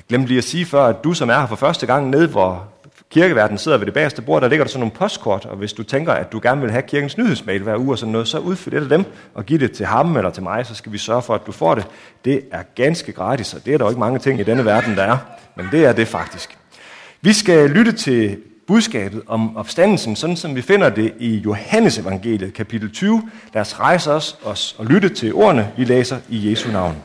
Jeg glemte lige at sige før, at du som er her for første gang nede, hvor kirkeværten sidder ved det bagerste bord, der ligger der sådan nogle postkort, og hvis du tænker, at du gerne vil have kirkens nyhedsmail hver uge og sådan noget, så udfyld et af dem og giv det til ham eller til mig, så skal vi sørge for, at du får det. Det er ganske gratis, og det er der jo ikke mange ting i denne verden, der er, men det er det faktisk. Vi skal lytte til budskabet om opstandelsen, sådan som vi finder det i Johannes evangeliet, kapitel 20. Lad os rejse os og lytte til ordene, vi læser i Jesu navn.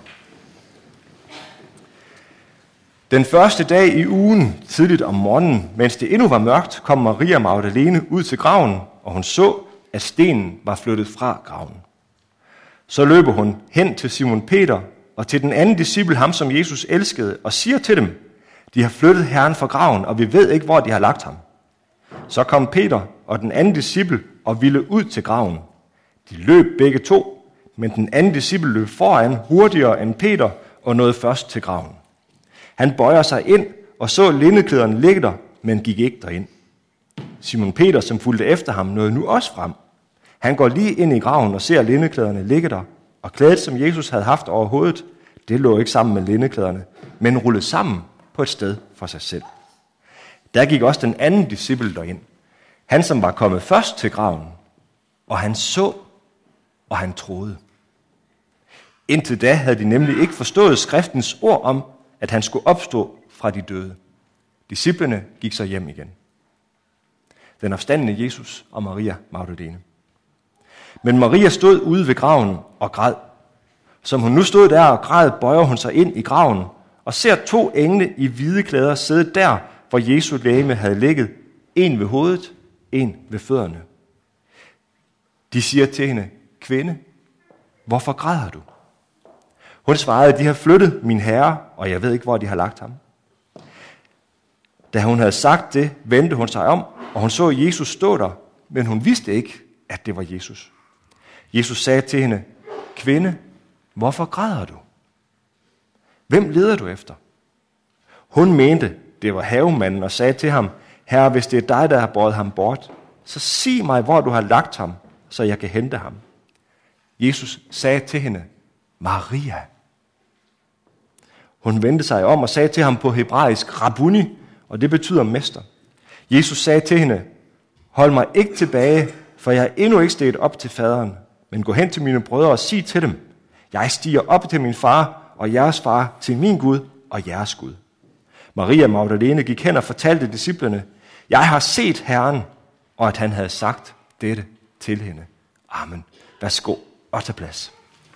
Den første dag i ugen, tidligt om morgenen, mens det endnu var mørkt, kom Maria Magdalene ud til graven, og hun så, at stenen var flyttet fra graven. Så løber hun hen til Simon Peter og til den anden disciple, ham som Jesus elskede, og siger til dem, de har flyttet Herren fra graven, og vi ved ikke, hvor de har lagt ham. Så kom Peter og den anden disciple og ville ud til graven. De løb begge to, men den anden disciple løb foran hurtigere end Peter og nåede først til graven. Han bøjer sig ind og så lindeklæderne ligge der, men gik ikke derind. Simon Peter, som fulgte efter ham, nåede nu også frem. Han går lige ind i graven og ser lindeklæderne ligge der, og klædet, som Jesus havde haft over hovedet, det lå ikke sammen med lindeklæderne, men rullede sammen på et sted for sig selv. Der gik også den anden disciple derind, han som var kommet først til graven, og han så, og han troede. Indtil da havde de nemlig ikke forstået skriftens ord om, at han skulle opstå fra de døde. Disciplene gik så hjem igen. Den opstandne Jesus og Maria Magdalene. Men Maria stod ude ved graven og græd. Som hun nu stod der og græd, bøjer hun sig ind i graven og ser 2 engle i hvide klæder sidde der, hvor Jesu legeme havde ligget. En ved hovedet, en ved fødderne. De siger til hende, kvinde, hvorfor græder du? Hun svarede, de har flyttet min herre, og jeg ved ikke, hvor de har lagt ham. Da hun havde sagt det, vendte hun sig om, og hun så Jesus stå der, men hun vidste ikke, at det var Jesus. Jesus sagde til hende, kvinde, hvorfor græder du? Hvem leder du efter? Hun mente, det var havemanden, og sagde til ham, herre, hvis det er dig, der har båret ham bort, så sig mig, hvor du har lagt ham, så jeg kan hente ham. Jesus sagde til hende, Maria. Hun vendte sig om og sagde til ham på hebraisk, Rabbuni, og det betyder mester. Jesus sagde til hende, hold mig ikke tilbage, for jeg er endnu ikke steget op til faderen, men gå hen til mine brødre og sig til dem, jeg stiger op til min far og jeres far, til min Gud og jeres Gud. Maria Magdalene gik hen og fortalte disciplene, jeg har set Herren, og at han havde sagt dette til hende. Amen. Værsgo og tag plads.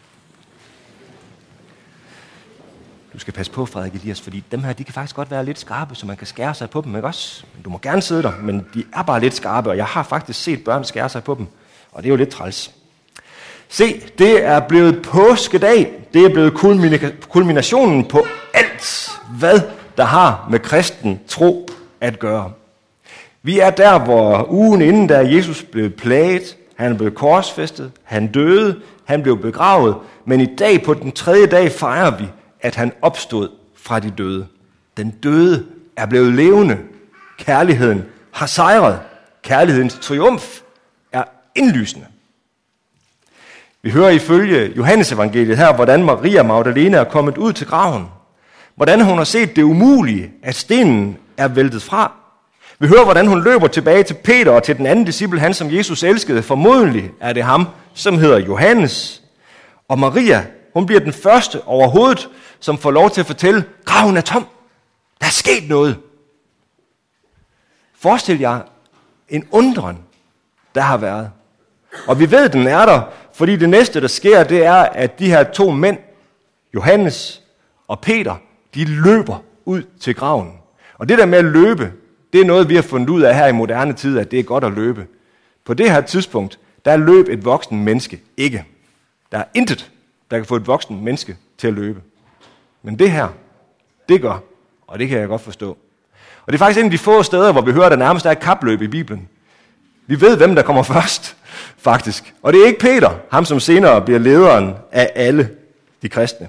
Du skal passe på, Frederik Elias, fordi dem her, de kan faktisk godt være lidt skarpe, så man kan skære sig på dem, ikke også? Du må gerne sidde der, men de er bare lidt skarpe, og jeg har faktisk set børn skære sig på dem, og det er jo lidt træls. Se, det er blevet påskedag. Det er blevet kulminationen på alt, hvad der har med kristen tro at gøre. Vi er der, hvor ugen inden, da Jesus blev plaget, han blev korsfæstet, han døde, han blev begravet, men i dag, på den 3. dag, fejrer vi, at han opstod fra de døde. Den døde er blevet levende. Kærligheden har sejret. Kærlighedens triumf er indlysende. Vi hører ifølge Johannes evangeliet her, hvordan Maria Magdalene er kommet ud til graven. Hvordan hun har set det umulige, at stenen er væltet fra. Vi hører, hvordan hun løber tilbage til Peter og til den anden disciple, han som Jesus elskede. Formodentlig er det ham, som hedder Johannes. Og Maria, hun bliver den første overhovedet, som får lov til at fortælle, graven er tom. Der er sket noget. Forestil jer en undren, der har været. Og vi ved, den er der, fordi det næste, der sker, det er, at de her 2 mænd, Johannes og Peter, de løber ud til graven. Og det der med at løbe, det er noget, vi har fundet ud af her i moderne tid, at det er godt at løbe. På det her tidspunkt, der løb et voksen menneske ikke. Der er intet, der kan få et voksen menneske til at løbe. Men det her, det gør, og det kan jeg godt forstå. Og det er faktisk en af de få steder, hvor vi hører, at der nærmest er et kapløb i Bibelen. Vi ved, hvem der kommer først, faktisk. Og det er ikke Peter, ham som senere bliver lederen af alle de kristne.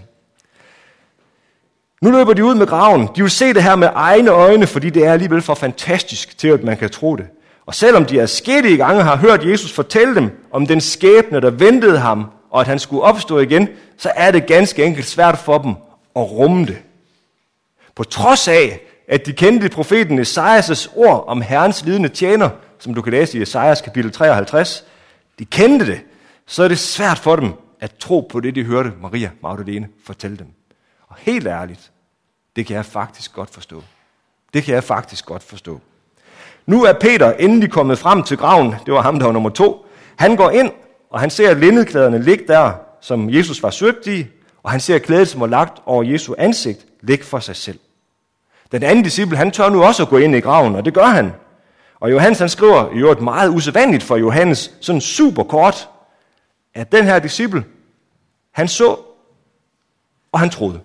Nu løber de ud med graven. De vil se det her med egne øjne, fordi det er alligevel for fantastisk til, at man kan tro det. Og selvom de adskillige gange har hørt Jesus fortælle dem om den skæbne, der ventede ham, og at han skulle opstå igen, så er det ganske enkelt svært for dem at rumme det. På trods af, at de kendte profeten Esajas' ord om Herrens lidende tjener, som du kan læse i Esajas kapitel 53, de kendte det, så er det svært for dem at tro på det, de hørte Maria Magdalene fortælle dem. Og helt ærligt, det kan jeg faktisk godt forstå. Det kan jeg faktisk godt forstå. Nu er Peter endelig kommet frem til graven. Det var ham, der var nummer 2. Han går ind, og han ser lindeklæderne ligge der, som Jesus var svøbt i, og han ser klædet, som var lagt over Jesu ansigt, ligge for sig selv. Den anden disciple, han tør nu også at gå ind i graven, og det gør han. Og Johannes, han skriver i øvrigt meget usædvanligt for Johannes, sådan super kort, at den her disciple, han så, og han troede.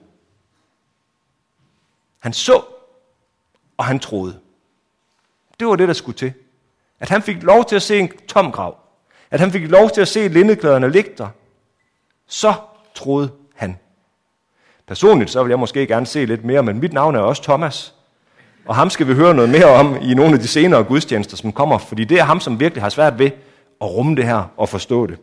Han så, og han troede. Det var det, der skulle til. At han fik lov til at se en tom grav. At han fik lov til at se lindeklæderne ligge der. Så troede han. Personligt så vil jeg måske gerne se lidt mere, men mit navn er også Thomas. Og ham skal vi høre noget mere om i nogle af de senere gudstjenester, som kommer. Fordi det er ham, som virkelig har svært ved at rumme det her og forstå det.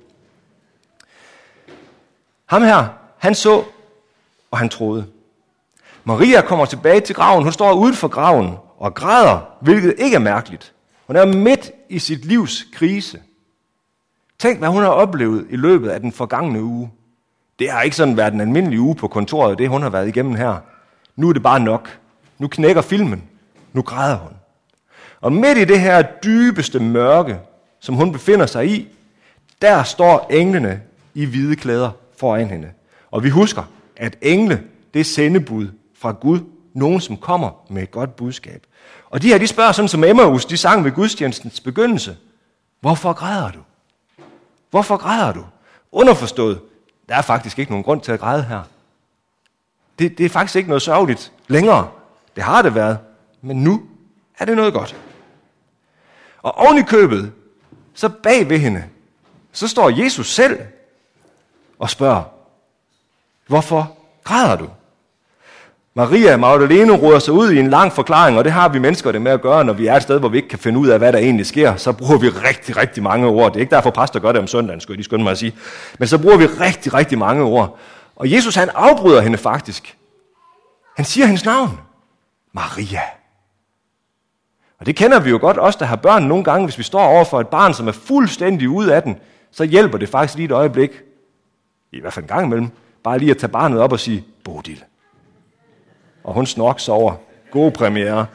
Ham her, han så, og han troede. Maria kommer tilbage til graven. Hun står uden for graven og græder, hvilket ikke er mærkeligt. Hun er midt i sit livs krise. Tænk, hvad hun har oplevet i løbet af den forgangne uge. Det har ikke sådan været en almindelig uge på kontoret, det hun har været igennem her. Nu er det bare nok. Nu knækker filmen. Nu græder hun. Og midt i det her dybeste mørke, som hun befinder sig i, der står englene i hvide klæder foran hende. Og vi husker, at engle, det er sendebud fra Gud. Nogen, som kommer med et godt budskab. Og de her, de spørger sådan som Emmaus, de sang ved gudstjenestens begyndelse. Hvorfor græder du? Hvorfor græder du? Underforstået, der er faktisk ikke nogen grund til at græde her. Det er faktisk ikke noget sørgeligt længere. Det har det været, men nu er det noget godt. Og oven i købet, så bag ved hende, så står Jesus selv og spørger, hvorfor græder du? Maria Magdalene roder sig ud i en lang forklaring, og det har vi mennesker det med at gøre, når vi er et sted, hvor vi ikke kan finde ud af, hvad der egentlig sker. Så bruger vi rigtig, rigtig mange ord. Det er ikke derfor, præster gør det om søndagen, skulle jeg lige skynde mig at sige. Men så bruger vi rigtig, rigtig mange ord. Og Jesus, han afbryder hende faktisk. Han siger hendes navn. Maria. Og det kender vi jo godt, os der har børn nogle gange. Hvis vi står over for et barn, som er fuldstændig ude af den, så hjælper det faktisk lige et øjeblik, i hvert fald en gang imellem, bare lige at tage barnet op og sige, Bodil. Og hun snorks over. God premiere.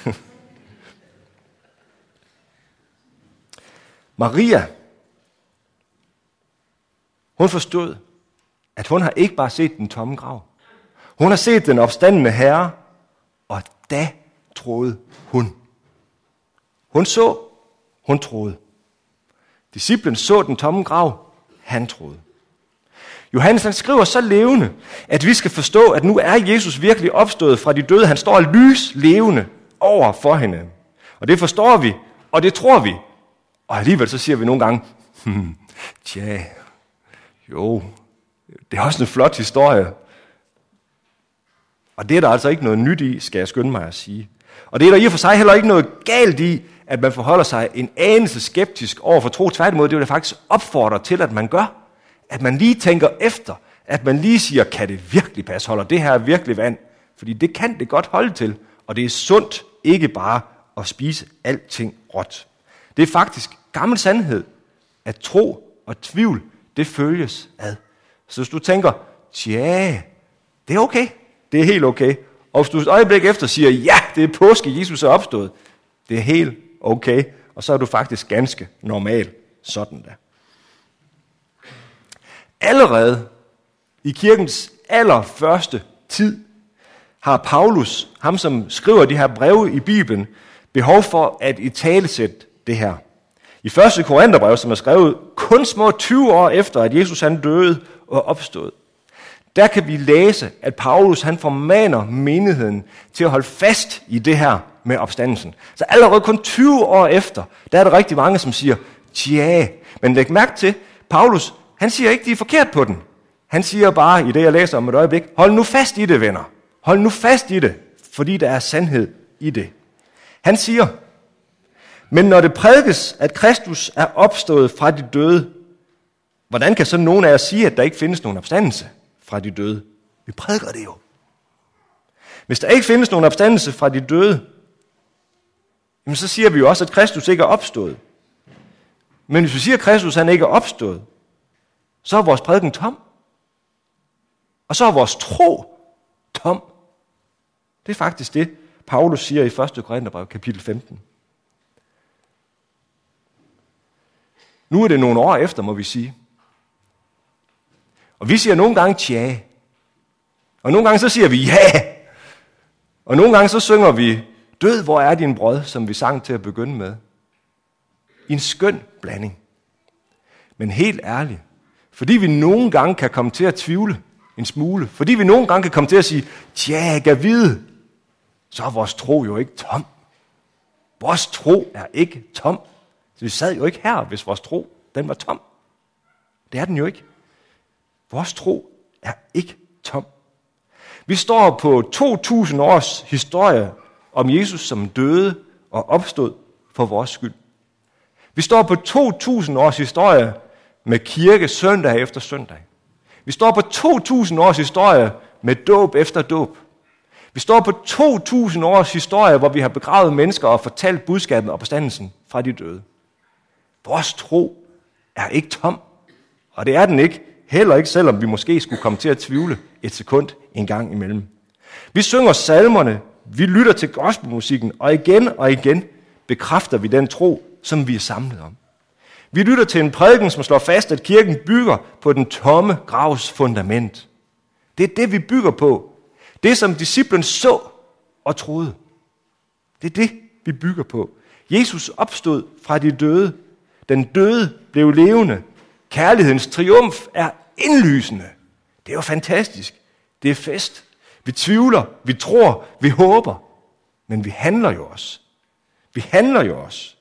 Maria, hun forstod, at hun har ikke bare set den tomme grav. Hun har set den opstandende Herre, og da troede hun. Hun så, hun troede. Disciplen så den tomme grav, han troede. Johannes han skriver så levende, at vi skal forstå, at nu er Jesus virkelig opstået fra de døde. Han står lys levende over for hende. Og det forstår vi, og det tror vi. Og alligevel så siger vi nogle gange, tja, jo, det er også en flot historie. Og det er der altså ikke noget nyt i, skal jeg skynde mig at sige. Og det er der i og for sig heller ikke noget galt i, at man forholder sig en anelse skeptisk over for tro. Tværtimod, det vil jeg faktisk opfordre til, at man gør. At man lige tænker efter, at man lige siger, kan det virkelig passe, holder det her virkelig vand? Fordi det kan det godt holde til, og det er sundt ikke bare at spise alting råt. Det er faktisk gammel sandhed, at tro og tvivl, det følges ad. Så hvis du tænker, tja, det er okay, det er helt okay. Og hvis du et øjeblik efter siger, ja, det er påske, Jesus er opstået, det er helt okay, og så er du faktisk ganske normal sådan der. Allerede i kirkens allerførste tid har Paulus, ham som skriver de her breve i Bibelen, behov for at italesætte det her. I 1. Korintherbrev, som er skrevet kun små 20 år efter, at Jesus han døde og opstod, der kan vi læse, at Paulus han formaner menigheden til at holde fast i det her med opstandelsen. Så allerede kun 20 år efter, der er der rigtig mange, som siger, tja, men læg mærke til, Paulus, han siger ikke, de er forkert på den. Han siger bare, i det jeg læser om et øjeblik, hold nu fast i det, venner. Hold nu fast i det, fordi der er sandhed i det. Han siger, men når det prædikes, at Kristus er opstået fra de døde, hvordan kan så nogen af jer sige, at der ikke findes nogen opstandelse fra de døde? Vi prædiker det jo. Hvis der ikke findes nogen opstandelse fra de døde, jamen så siger vi jo også, at Kristus ikke er opstået. Men hvis vi siger, at Kristus han ikke er opstået, så er vores prædiken tom. Og så er vores tro tom. Det er faktisk det, Paulus siger i 1. Korintherbrev, kapitel 15. Nu er det nogle år efter, må vi sige. Og vi siger nogle gange tja. Og nogle gange så siger vi ja. Og nogle gange så synger vi, død, hvor er din brød, som vi sang til at begynde med. I en skøn blanding. Men helt ærligt, fordi vi nogle gange kan komme til at tvivle en smule, fordi vi nogle gange kan komme til at sige, tja, gav vide, så er vores tro jo ikke tom. Vores tro er ikke tom. Så vi sad jo ikke her, hvis vores tro, den var tom. Det er den jo ikke. Vores tro er ikke tom. Vi står på 2000 års historie om Jesus, som døde og opstod for vores skyld. Vi står på 2000 års historie med kirke søndag efter søndag. Vi står på 2000 års historie med dåb efter dåb. Vi står på 2000 års historie, hvor vi har begravet mennesker og fortalt budskabet og opstandelsen fra de døde. Vores tro er ikke tom, og det er den ikke, heller ikke selvom vi måske skulle komme til at tvivle et sekund en gang imellem. Vi synger salmerne, vi lytter til gospelmusikken, og igen bekræfter vi den tro, som vi er samlet om. Vi lytter til en prædiken, som slår fast, at kirken bygger på den tomme gravs fundament. Det er det, vi bygger på. Det, som disciplen så og troede. Det er det, vi bygger på. Jesus opstod fra de døde. Den døde blev levende. Kærlighedens triumf er indlysende. Det er jo fantastisk. Det er fest. Vi tvivler, vi tror, vi håber. Men vi handler jo også. Vi handler jo også.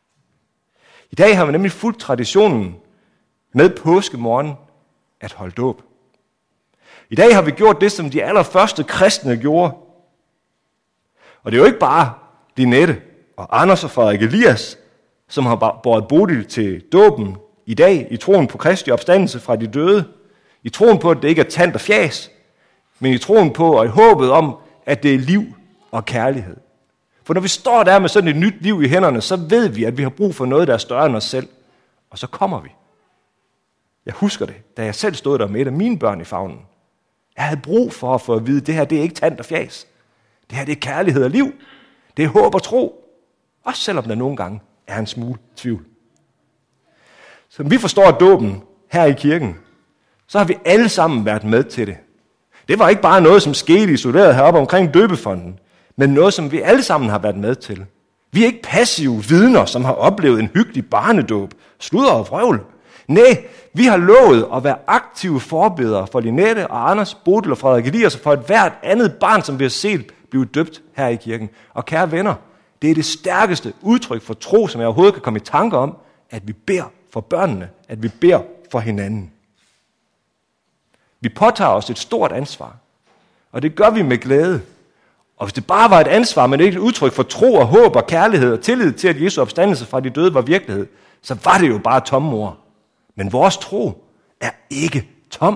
I dag har vi nemlig fulgt traditionen med påskemorgen at holde dåb. I dag har vi gjort det, som de allerførste kristne gjorde. Og det er jo ikke bare Linette og Anders og Frederik Elias, som har båret Bodil til dåben i dag i troen på Kristi opstandelse fra de døde. I troen på, at det ikke er tant og fjas, men i troen på og i håbet om, at det er liv og kærlighed. For når vi står der med sådan et nyt liv i hænderne, så ved vi, at vi har brug for noget, der er større end os selv. Og så kommer vi. Jeg husker det, da jeg selv stod der med et af mine børn i favnen. Jeg havde brug for at få at vide, at det her det er ikke tant og fjas. Det her det er kærlighed og liv. Det er håb og tro. Også selvom der nogle gange er en smule tvivl. Som vi forstår dåben her i kirken, så har vi alle sammen været med til det. Det var ikke bare noget, som skete isoleret heroppe omkring døbefonden, men noget, som vi alle sammen har været med til. Vi er ikke passive vidner, som har oplevet en hyggelig barnedåb, sludder og vrøvl. Nej, vi har lovet at være aktive forbedere for Linette og Anders, Bodil og Frederik Elias, og for et hvert andet barn, som vi har set blive døbt her i kirken. Og kære venner, det er det stærkeste udtryk for tro, som jeg overhovedet kan komme i tanke om, at vi beder for børnene, at vi beder for hinanden. Vi påtager os et stort ansvar, og det gør vi med glæde. Og hvis det bare var et ansvar, men ikke et udtryk for tro og håb og kærlighed og tillid til, at Jesu opstandelse fra de døde var virkelighed, så var det jo bare tomme ord. Men vores tro er ikke tom.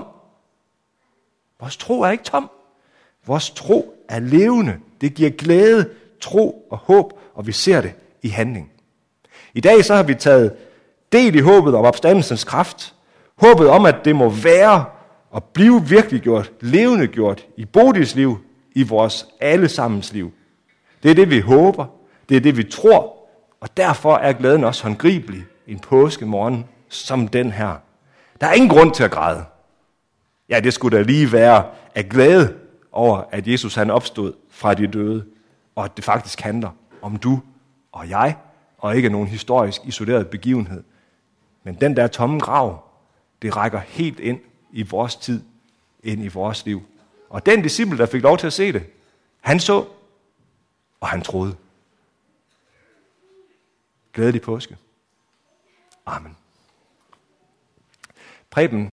Vores tro er ikke tom. Vores tro er levende. Det giver glæde, tro og håb, og vi ser det i handling. I dag så har vi taget del i håbet om opstandelsens kraft. Håbet om, at det må være og blive virkeliggjort, levendegjort i Bodils liv, i vores allesammens liv. Det er det, vi håber. Det er det, vi tror. Og derfor er glæden også håndgribelig en påskemorgen som den her. Der er ingen grund til at græde. Ja, det skulle da lige være af glæde over, at Jesus han opstod fra de døde, og at det faktisk handler om du og jeg, og ikke nogen historisk isoleret begivenhed. Men den der tomme grav, det rækker helt ind i vores tid, ind i vores liv. Og den disciple, der fik lov til at se det, han så, og han troede. Glædelig påske. Amen. Preben